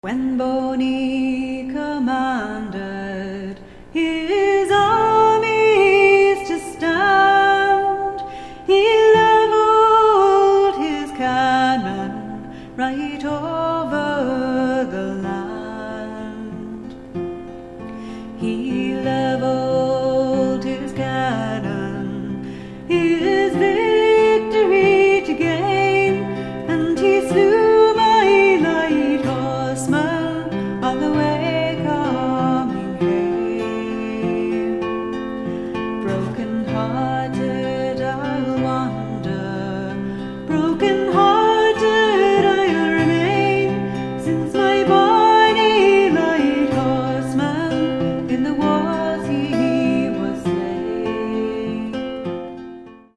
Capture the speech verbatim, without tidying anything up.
When Boney commanded his armies to stand, he levelled his cannon right over the land.